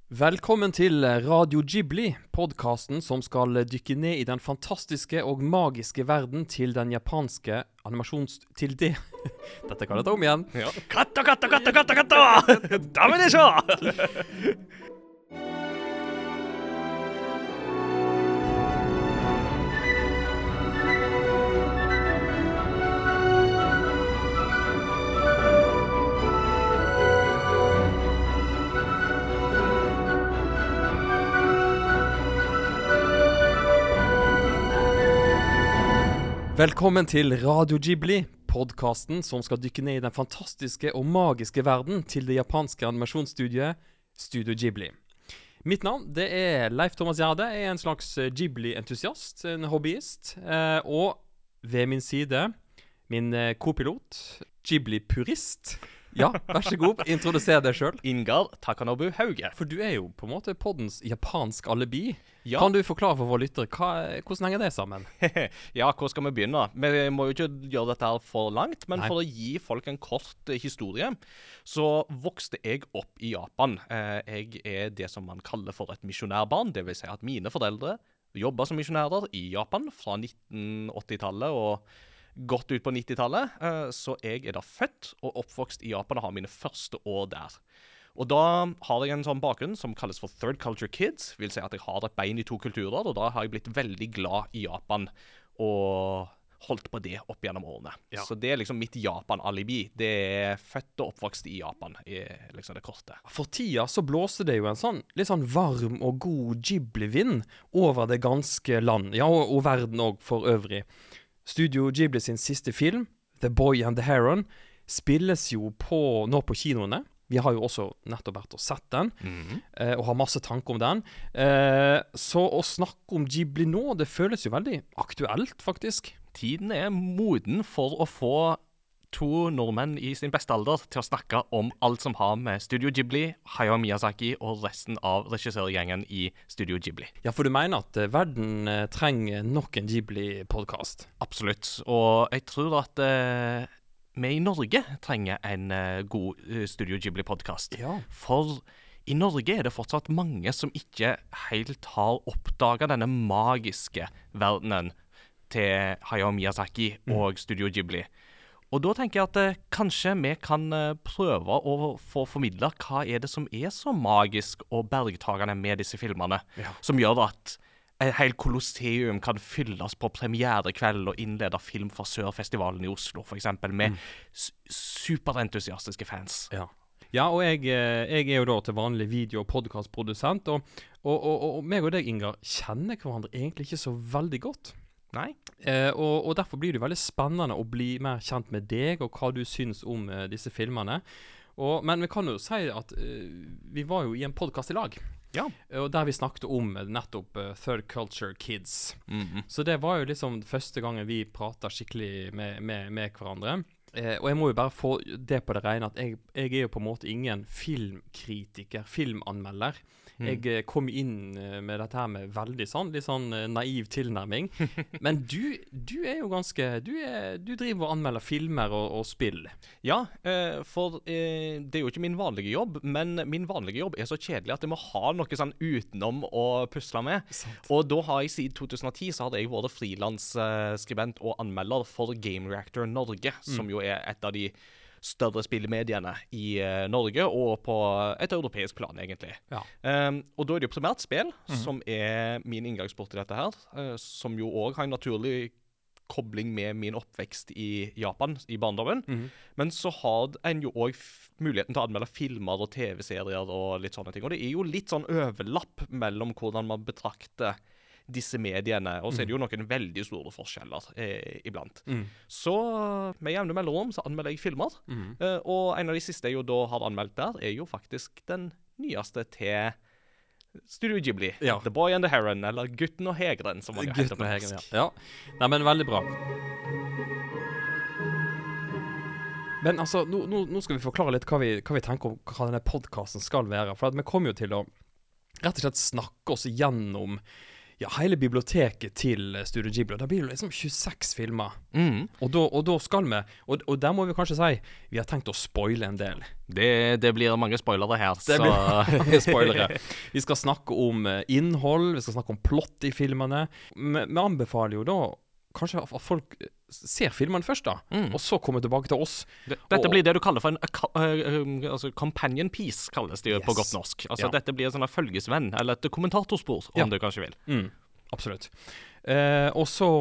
Velkommen til Radio Ghibli, podcasten som skal dykke ned i den fantastiske og magiske verden til den japanske Til det Dette kan jeg ta om igjen. Ja. Katta, katta, katta, katta, katta! Damen er så! Velkommen til Radio Ghibli, podcasten som skal dykke ned i den fantastiske og magiske verden til det japanske animasjonsstudiet Studio Ghibli. Mitt navn, det er Leif Thomas Gjerde. Jeg er en slags Ghibli-entusiast, en hobbyist. Og ved min side, min kopilot, Ghibli-purist. Ja, vær så god, introduser deg selv. Ingar Takanobu Hauge. For du er jo på en måte poddens japansk alibi. Ja. Kan du forklare for våre lyttere, hvordan henger det sammen? Ja, hvor skal vi begynne? Vi må jo ikke gjøre dette her for langt, men Nei. for å gi folk en kort historie, så vokste jeg opp i Japan. Jeg er det som man kaller for et misjonærbarn, det vil si at mine foreldre jobbet som misjonærer i Japan fra 1980-tallet og godt ut på 90-tallet, så jeg er da født og oppvokst i Japan og har mine første år der. Og da har jeg en sånn bakgrunn som kalles for Third Culture Kids, vil si at jeg har et bein i to kulturer, og da har jeg blitt veldig glad i Japan og holdt på det opp gjennom årene. Ja. Så det er liksom mitt Japan-alibi. Det er født og oppvokst i Japan, er liksom det korte. For tida så blåser det jo en sånn litt sånn varm og god Ghibli-vind over det ganske land, ja, og verden også for øvrig. Studio Ghibli sin siste film, The Boy and the Heron, spilles jo nå på kinoene. Vi har jo også nettopp vært og sett den, og har masse tanker om den. Så å snakke om Ghibli nå, det føles jo veldig aktuelt, faktisk. Tiden er moden for å få to nordmenn i sin beste alder til å snakke om alt som har med Studio Ghibli, Hayao Miyazaki og resten av regissørgjengen i Studio Ghibli. Ja, for du mener at verden trenger nok en Ghibli-podcast? Absolutt. Og jeg tror at vi i Norge trenger en god Studio Ghibli-podcast. Ja. For i Norge er det fortsatt mange som ikke helt har oppdaget denne magiske verdenen til Hayao Miyazaki og Studio Ghibli. Og da tenker jeg at kanskje vi kan prøve å få formidlet hva er det som er så magisk og bergtagende med disse filmene, som gjør at et helt kolosseum kan fylles på premierekveld og innlede film fra Sørfestivalen i Oslo, for eksempel, med superentusiastiske fans. Ja. Ja, og jeg er jo da til vanlig video- og podcastprodusent, og meg og deg, Ingar, kjenner hverandre egentlig ikke så veldig godt. Nei? Og derfor blir det veldig spennende å bli mer kjent med deg, og hva du syns om disse filmene. Men vi kan jo si at vi var jo i en podcast i lag, Ja. og der vi snakket om nettopp Third Culture Kids. Så det var jo liksom første gangen vi pratet skikkelig med hverandre. Og jeg må jo bare få det på det rene at jeg er jo på en måte ingen filmkritiker, filmanmelder. Jeg kom inn med dette her med veldig sånn, litt sånn naiv tilnærming. Men du er jo ganske, du driver og anmelder filmer og spill. Ja, for det er jo ikke min vanlige jobb, men min vanlige jobb er så kjedelig at jeg må ha noe sånn utenom å pusle med. Sant. Og da har jeg siden 2010 så hadde jeg vært frilansskribent og anmelder for Game Reactor Norge, som jo er et av de større spillmediene i Norge, og på et europeisk plan, egentlig. Ja. Og da er det jo primært spill, som er min inngangsport i dette her, som jo også har en naturlig kobling med min oppvekst i Japan, i barndommen. Men så har en jo også muligheten til å anmelde filmer og TV-serier og litt sånne ting. Og det er jo litt sånn overlapp mellom hvordan man betrakter disse mediene, og så er det jo noen veldig store forskjeller iblant. Så med jevne mellomrom så anmelder jeg filmer, og en av de siste jeg jo da har anmeldt der, er jo faktisk den nyeste til Studio Ghibli, Ja. The Boy and the Heron, eller Gutten og Hegren, som man jo heter Gutten på og norsk. Hegren, ja. Nei, men veldig bra. Men altså, nå skal vi forklare litt hva vi tenker om hva denne podcasten skal være, for at vi kommer jo til å rett og slett snakke oss gjennom hele biblioteket til Studio Ghibli. Og da blir det liksom 26 filmer. Og da skal vi, og der må vi kanskje si, vi har tenkt å spoile en del. Det blir mange spoilere her. Det blir mange spoilere. Vi skal snakke om innhold, vi skal snakke om plott i filmene. Vi anbefaler jo da kanskje at folk ser filmene først da, og så kommer tilbake til oss. Dette blir det du kaller for en altså companion piece, kalles det jo på godt norsk. Altså dette blir en sånn følgesvenn, eller et kommentatorspor, om du kanskje vil. Absolutt. Og så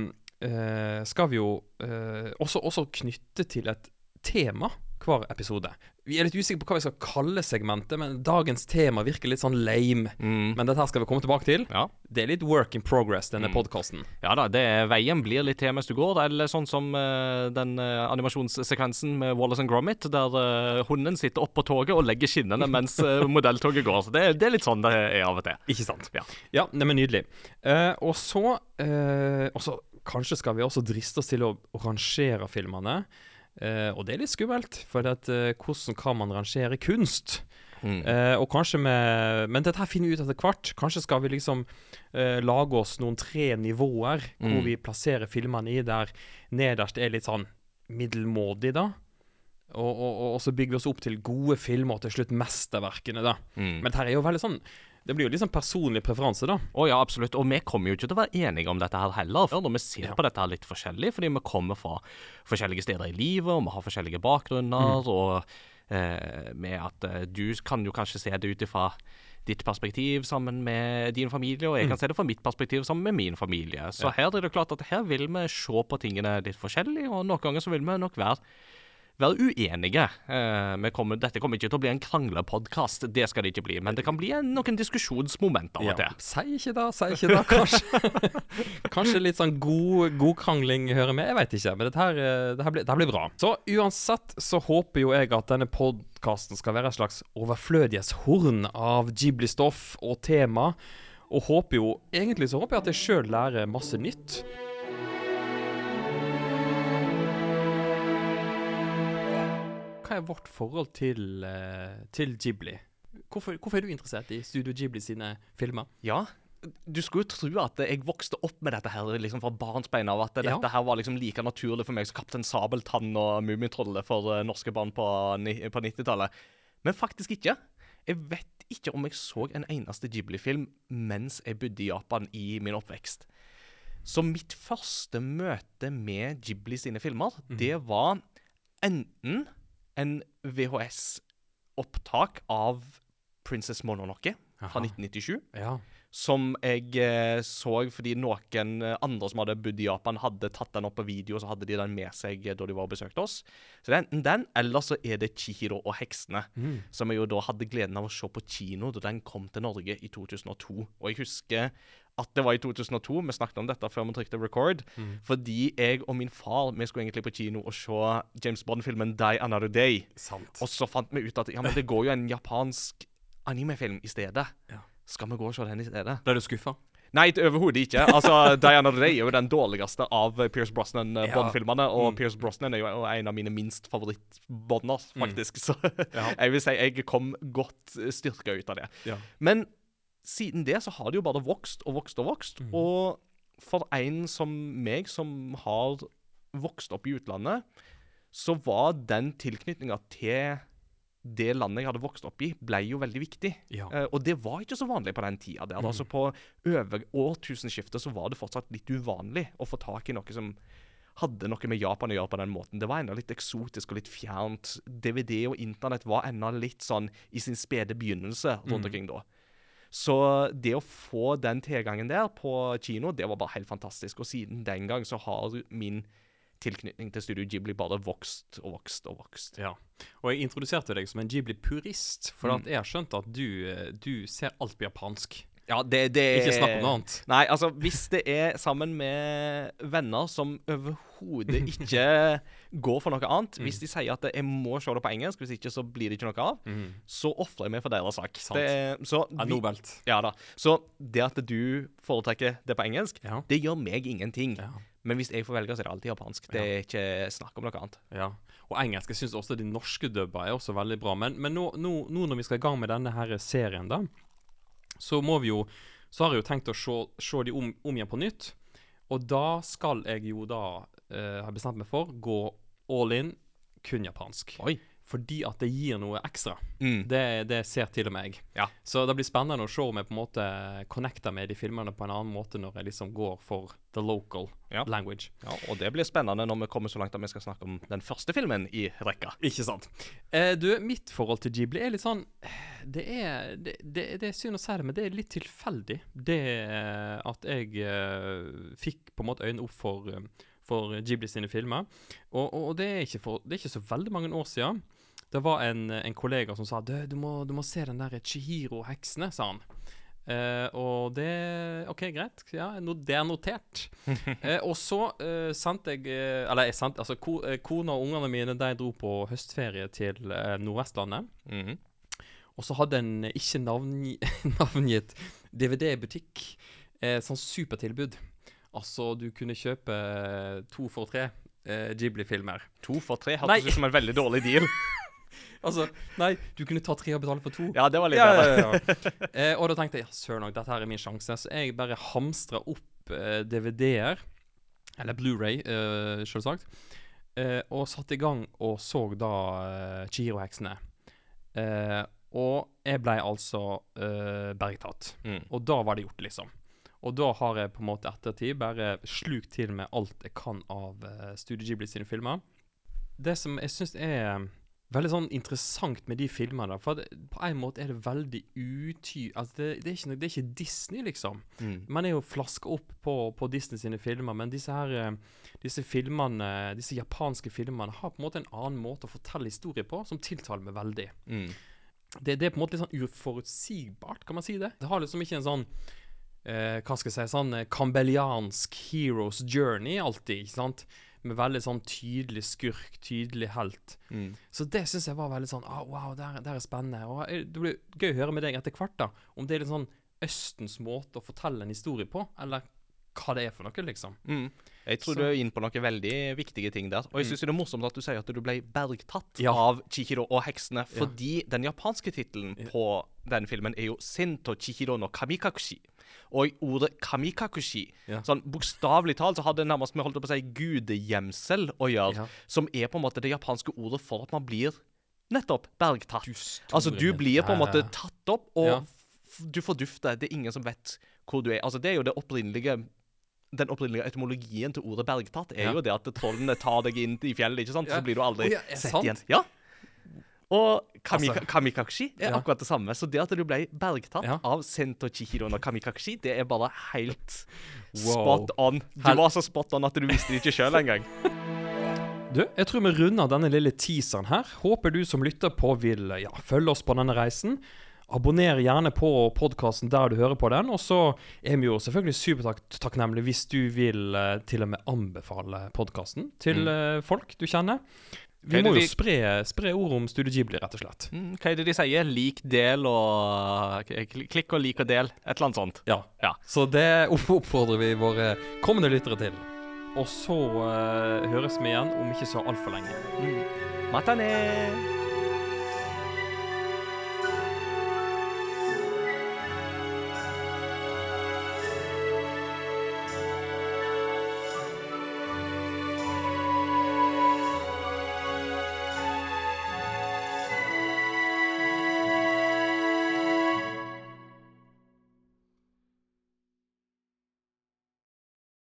skal vi jo også knytte til et tema hver episode. Vi er litt usikre på hva vi skal kalle segmentet, men dagens tema virker litt sånn lame. Men dette her skal vi komme tilbake til. Ja. Det er litt work in progress, denne podcasten. Ja da, veien blir litt til mens du går, eller sånn som den animasjonssekvensen med Wallace and Gromit, der hunden sitter opp på toget og legger skinnene mens modelltoget går. Så det er litt sånn det er av og til. Ikke sant? Ja, det er nydelig. Og så kanskje skal vi også driste oss til å rangere filmene. Og det er litt skummelt, for hvordan kan man rangere kunst? Og kanskje men dette her finner vi ut etter hvert. Kanskje skal vi liksom lage oss noen 3 nivåer hvor vi plasserer filmene i, der nederst er litt sånn middelmådig da, og så bygger vi oss opp til gode filmer og til slutt mesterverkene da. Men dette her er jo veldig sånn, det blir jo liksom personlig preferanse da. Ja, absolutt. Og vi kommer jo ikke til å være enige om dette her heller. Når vi ser på dette her litt forskjellig, fordi vi kommer fra forskjellige steder i livet, og vi har forskjellige bakgrunner, og med at du kan jo kanskje se det ut ifra ditt perspektiv sammen med din familie, og jeg kan se det fra mitt perspektiv sammen med min familie. Så her er det klart at her vil vi se på tingene litt forskjellig, og noen ganger så vil vi nok være uenige. Dette kommer ikke til å bli en kranglepodcast, det skal det ikke bli, men det kan bli noen diskusjonsmomenter av og til. Si ikke da, kanskje litt sånn god krangling hører med, jeg vet ikke, men dette blir bra. Så uansett så håper jo jeg at denne podcasten skal være et slags overflødighetshorn av Ghibli-stoff og tema, og egentlig så håper jeg at jeg selv lærer masse nytt. Hva er vårt forhold til Ghibli? Hvorfor er du interessert i Studio Ghibli sine filmer? Ja, du skulle jo tro at jeg vokste opp med dette her liksom fra barnsbein av, at dette her var liksom like naturlig for meg som Kaptein Sabeltann og Mumintrollet for norske barn på 90-tallet. Men faktisk ikke. Jeg vet ikke om jeg så en eneste Ghibli-film mens jeg bodde i Japan i min oppvekst. Så mitt første møte med Ghibli sine filmer, det var enten en VHS-opptak av Princess Mononoke fra 1997, som jeg så fordi noen andre som hadde bodd i Japan hadde tatt den opp på video, og så hadde de den med seg da de var og besøkte oss. Så det er enten den, eller så er det Chihiro og heksene, som jeg jo da hadde gleden av å se på kino da den kom til Norge i 2002. Og jeg husker at det var i 2002, vi snakket om dette før vi trykte record, fordi jeg og min far, vi skulle egentlig på kino og se James Bond-filmen Die Another Day. Sant. Og så fant vi ut at men det går jo en japansk animefilm i stedet. Skal vi gå og se den i stedet? Ble du skuffet? Nei, overhodet ikke. Altså, Die Another Day er jo den dårligste av Pierce Brosnan-Bond-filmene, og Pierce Brosnan er jo en av mine minst favoritt-Bonder, faktisk. Så jeg vil si jeg kom godt styrket ut av det. Men siden det så har det jo bare vokst og vokst og vokst, og for en som meg som har vokst opp i utlandet, så var den tilknytningen til det landet jeg hadde vokst opp i, ble jo veldig viktig. Og det var ikke så vanlig på den tida der. Altså på over årtusenskiftet så var det fortsatt litt uvanlig å få tak i noe som hadde noe med Japan å gjøre på den måten. Det var enda litt eksotisk og litt fjernt. DVD og internett var enda litt sånn i sin spede begynnelse rundt omkring da. Så det å få den tilgangen der på kino, det var bare helt fantastisk. Og siden den gang så har min tilknytning til Studio Ghibli bare vokst og vokst og vokst. Ja, og jeg introduserte deg som en Ghibli-purist, for at jeg har skjønt at du ser alt på japansk. Ja, det ikke snakk om noe annet. Nei, altså, hvis det er sammen med venner som overhodet ikke går for noe annet, hvis de sier at jeg må se det på engelsk, hvis ikke så blir det ikke noe av, så offrer jeg meg for deres sak. Nobelt. Ja da. Så det at du foretrekker det på engelsk, det gjør meg ingenting. Men hvis jeg får velge, så er det alltid japansk. Det er ikke snakk om noe annet. Ja, og engelsk, jeg synes også de norske dubber er også veldig bra. Men nå når vi skal i gang med denne her serien da, så må vi jo så har jeg jo tenkt å se de om igjen på nytt. Og da skal jeg jo da, har bestemt meg for, gå all in, kun japansk. Oi. Fordi at det gir noe ekstra. Det ser til og med jeg. Ja. Så det blir spennende å se om jeg på en måte connecter med de filmene på en annen måte når jeg liksom går for the local language. Ja, og det blir spennende når vi kommer så langt at vi skal snakke om den første filmen i rekka. Ikke sant? Mitt forhold til Ghibli er litt sånn, det er synd å si det, men det er litt tilfeldig. Det at jeg fikk på en måte øynene opp for Ghibli sine filmer. Og det er ikke så veldig mange år siden. Det var en kollega som sa, du må se den der Chihiro-heksene, sa han. Og det, ok, greit, ja, det er notert. Og så sendte kona og ungene mine, de dro på høstferie til Nordvestlandet. Og så hadde en ikke navngitt DVD-butikk, sånn supertilbud. Altså, du kunne kjøpe 2 for 3 Ghibli-filmer. 2 for 3 hadde du som en veldig dårlig deal. Altså, nei, du kunne ta 3 og betale for 2. Ja, det var litt bedre. Og da tenkte jeg, søren nok, dette her er min sjanse. Så jeg bare hamstret opp DVD-er, eller Blu-ray, selvsagt, og satte i gang og så da Chihiro-heksene. Og jeg ble altså bergtatt. Og da var det gjort, liksom. Og da har jeg på en måte ettertid bare slukt til med alt jeg kan av Studio Ghibli sine filmer. Det som jeg synes er veldig sånn interessant med de filmene, for på en måte er det veldig altså det er ikke Disney, liksom. Man er jo flasket opp på Disney sine filmer, men disse filmene, disse japanske filmene har på en måte en annen måte å fortelle historier på, som tiltaler meg veldig. Det er på en måte litt sånn uforutsigbart, kan man si det? Det har liksom ikke en sånn hva skal jeg si, sånn kambeliansk hero's journey alltid, ikke sant? Med veldig sånn tydelig skurk, tydelig helt. Så det synes jeg var veldig sånn, wow, det er spennende. Og det blir gøy å høre med deg etter hvert da, om det er litt sånn Østens måte å fortelle en historie på, eller hva det er for noe, liksom. Jeg tror du er inne på noen veldig viktige ting der. Og jeg synes det er morsomt at du sier at du ble bergtatt av Chihiro og heksene, fordi den japanske titelen på den filmen er jo Sento Chihiro no Kamikakushi. Og ordet kamikakushi, sånn bokstavelig talt, så hadde det nærmest med, holdt på å si, gudegjemsel å gjøre, som er på en måte det japanske ordet for at man blir nettopp bergtatt. Altså, du blir på en måte tatt opp, og du fordufter. Det er ingen som vet hvor du er. Altså, det er jo den opprinnelige etymologien til ordet bergtatt, er jo det at trollene tar deg inn i fjellet, ikke sant? Så blir du aldri sett igjen. Ja. Og kamikakushi er akkurat det samme. Så det at du ble bergtatt av Sento Chihiro no Kamikakushi, det er bare helt spot on. Du var så spot on at du visste det ikke selv engang. Du, jeg tror vi runder denne lille teaseren her. Håper du som lytter på vil følge oss på denne reisen. Abonner gjerne på podcasten der du hører på den, og så er vi jo selvfølgelig supertakknemlige hvis du vil til og med anbefale podcasten til folk du kjenner. Vi må jo spre ord om Studio Ghibli, rett og slett. Hva er det de sier? Lik, del og klikk og lik og del. Et eller annet sånt. Ja. Så det oppfordrer vi våre kommende lyttere til. Og så høres vi igjen om ikke så alt for lenge. Matane!